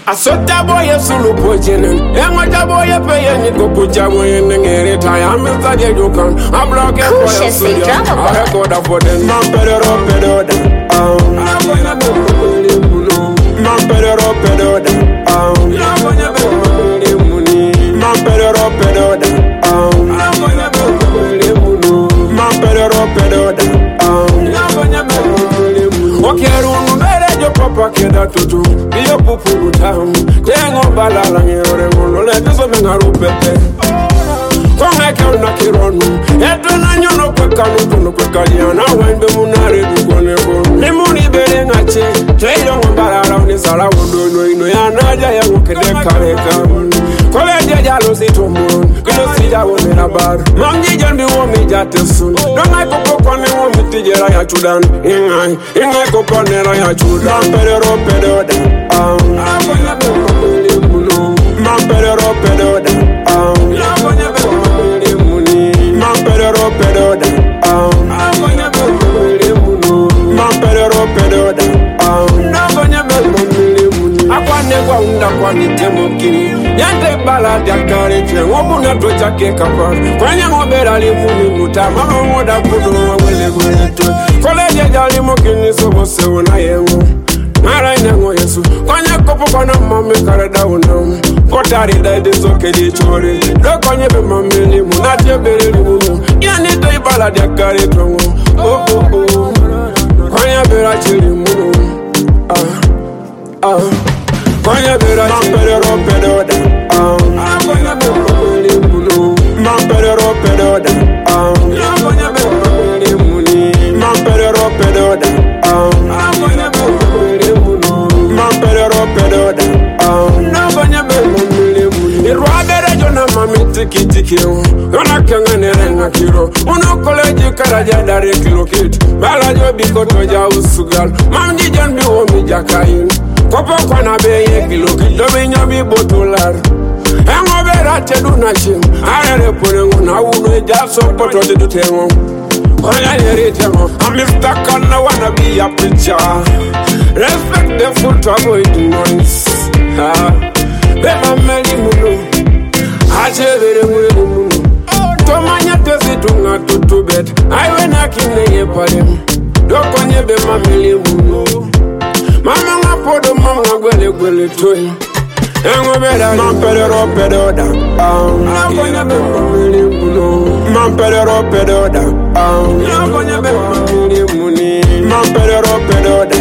Asota boy sulu pojenen. Emata boy pay ni kokucha boy ngere taya mesta de jokan. I'm blocking for your studio. I record for them. Man pedero pedoda. Man pedero pedoda. Man pedero pedoda. Man pedero pedoda. Okerunu mere jo papa keda tutu. Biyo pupu utamu. Tengo balala ngere ngono le tuso mengaru pepe. Konga kauna kironu. Eto na nyono kwekanu tuno kwekaliana. Wende munare dukone kono. Limuni bere ngache. Tweilo mbalala unisala wudono. Ino ya naja ya mukede kareka. Kole dia jalo sitomon. Kino sija womena bar. Mangi jambi womi jate sun. Donga ikopo kwane womi tijera ya chudan. Ingai ikopo nera ya chudan. Pedero pedoda. Man pedero pedoda. Man pedero pedoda. Man pedero pedoda. Akwane kwa unda kwa nitemoki. Yante bala diakare che wobuna tocha ke kapa. Kwanya ngobera limuni muta mama moda kudu wele gweto. Koleje jali mokini sobo se una yengo. Mara inango Yesu. Kwanya kopo kwa na mame kareda unam. Kotari da de soke di chore. Do kwanya be mame ni munate bere limu. Yani to ibala diakare tongo. Oh oh oh. Kwanya bera chili munu. Kwanya bera pedero pedoda. Man pedero pedoda. Man pedero pedoda. Man pedero pedoda. Irwabere jona mami tiki tiki. Yona kengene renga kiro. Uno koleji karaja dare kilo kit. Bala jo bikoto ja usugal. Mamji janbi womi jakain. Kopo kwana beye kilo kit. Dobi nyobi botular. Engo bera tedu na shim. Arere purengu na uno jaso poto tedu tengo. Oya yeri tengo. I'm Mr. Kana wanna be a preacher. Respect the full trouble it noise. Beba meli munu. Achevere munu munu. Tomanya tezi tunga tutubet. Aiwe na kine ye palem. Doko nyebe mameli munu. Mama nga podo mama gwele gwele toy. Engo beda man pedero pedoda. Man pedero pedoda. Man pedero pedoda.